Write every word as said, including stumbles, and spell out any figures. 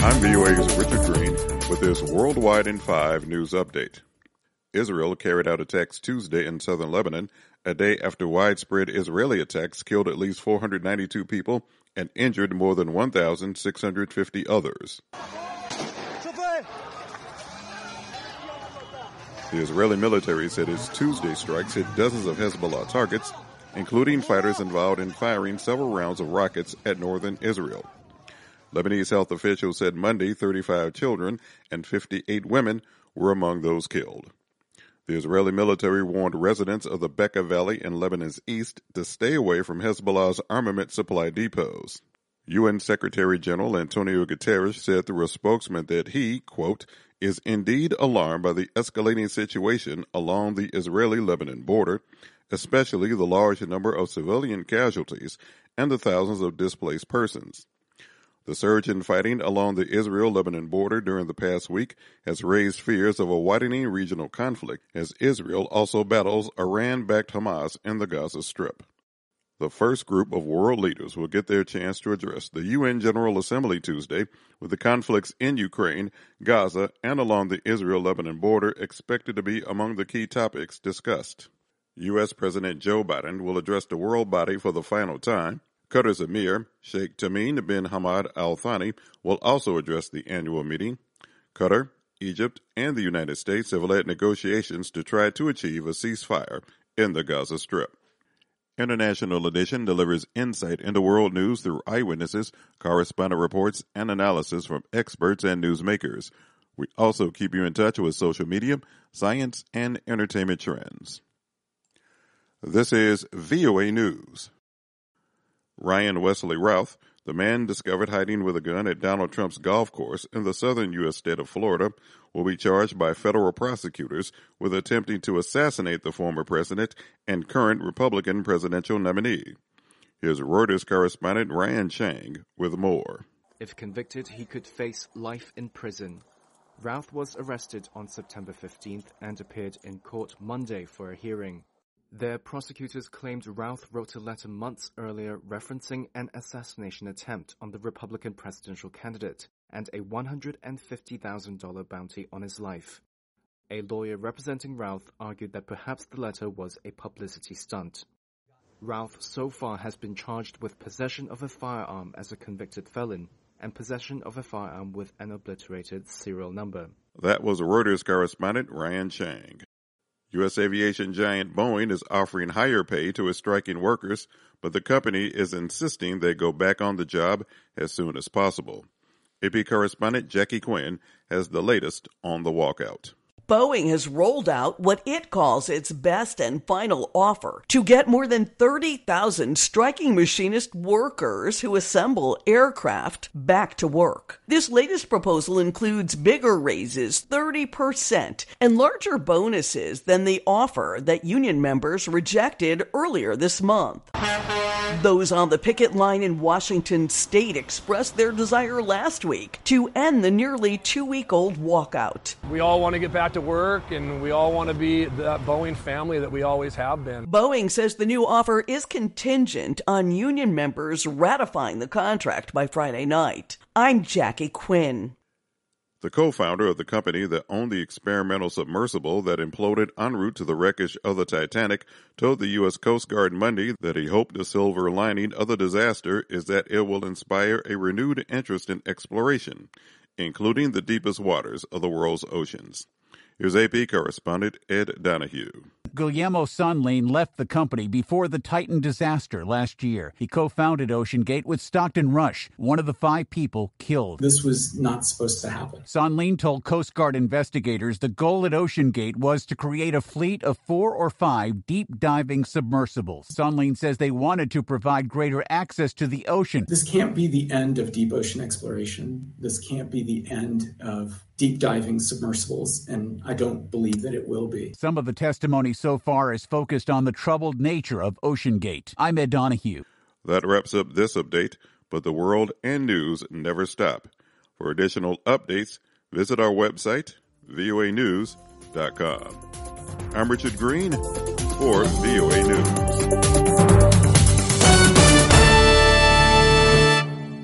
I'm V O A's Richard Green with this Worldwide in five news update. Israel carried out attacks Tuesday in southern Lebanon, a day after widespread Israeli attacks killed at least four hundred ninety-two people and injured more than one thousand six hundred fifty others. The Israeli military said its Tuesday strikes hit dozens of Hezbollah targets, including fighters involved in firing several rounds of rockets at northern Israel. Lebanese health officials said Monday thirty-five children and fifty-eight women were among those killed. The Israeli military warned residents of the Bekaa Valley in Lebanon's east to stay away from Hezbollah's armament supply depots. U N Secretary General Antonio Guterres said through a spokesman that he, quote, is indeed alarmed by the escalating situation along the Israeli-Lebanon border, especially the large number of civilian casualties and the thousands of displaced persons. The surge in fighting along the Israel-Lebanon border during the past week has raised fears of a widening regional conflict as Israel also battles Iran-backed Hamas in the Gaza Strip. The first group of world leaders will get their chance to address the U N General Assembly Tuesday, with the conflicts in Ukraine, Gaza, and along the Israel-Lebanon border expected to be among the key topics discussed. U S President Joe Biden will address the world body for the final time. Qatar's Emir, Sheikh Tamim bin Hamad Al Thani, will also address the annual meeting. Qatar, Egypt, and the United States have led negotiations to try to achieve a ceasefire in the Gaza Strip. International Edition delivers insight into world news through eyewitnesses, correspondent reports, and analysis from experts and newsmakers. We also keep you in touch with social media, science, and entertainment trends. This is V O A News. Ryan Wesley Routh, the man discovered hiding with a gun at Donald Trump's golf course in the southern U S state of Florida, will be charged by federal prosecutors with attempting to assassinate the former president and current Republican presidential nominee. Here's Reuters correspondent Ryan Chang with more. If convicted, he could face life in prison. Routh was arrested on September fifteenth and appeared in court Monday for a hearing. Their prosecutors claimed Routh wrote a letter months earlier referencing an assassination attempt on the Republican presidential candidate and a one hundred fifty thousand dollars bounty on his life. A lawyer representing Routh argued that perhaps the letter was a publicity stunt. Routh so far has been charged with possession of a firearm as a convicted felon and possession of a firearm with an obliterated serial number. That was Reuters correspondent Ryan Chang. U S aviation giant Boeing is offering higher pay to its striking workers, but the company is insisting they go back on the job as soon as possible. A P correspondent Jackie Quinn has the latest on the walkout. Boeing has rolled out what it calls its best and final offer to get more than thirty thousand striking machinist workers who assemble aircraft back to work. This latest proposal includes bigger raises, thirty percent, and larger bonuses than the offer that union members rejected earlier this month. Those on the picket line in Washington state expressed their desire last week to end the nearly two-week-old walkout. We all want to get back to work, and we all want to be that Boeing family that we always have been. Boeing says the new offer is contingent on union members ratifying the contract by Friday night. I'm Jackie Quinn. The co-founder of the company that owned the experimental submersible that imploded en route to the wreckage of the Titanic told the U S Coast Guard Monday that he hoped the silver lining of the disaster is that it will inspire a renewed interest in exploration, including the deepest waters of the world's oceans. Here's A P correspondent Ed Donahue. Guillermo Sonlin left the company before the Titan disaster last year. He co-founded OceanGate with Stockton Rush, one of the five people killed. This was not supposed to happen. Sonlin told Coast Guard investigators the goal at OceanGate was to create a fleet of four or five deep-diving submersibles. Sonlin says they wanted to provide greater access to the ocean. This can't be the end of deep ocean exploration. This can't be the end of deep diving submersibles, and I don't believe that it will be. Some of the testimony so far is focused on the troubled nature of OceanGate. I'm Ed Donahue. That wraps up this update, but the world and news never stop. For additional updates, visit our website, V O A news dot com. I'm Richard Green for V O A News.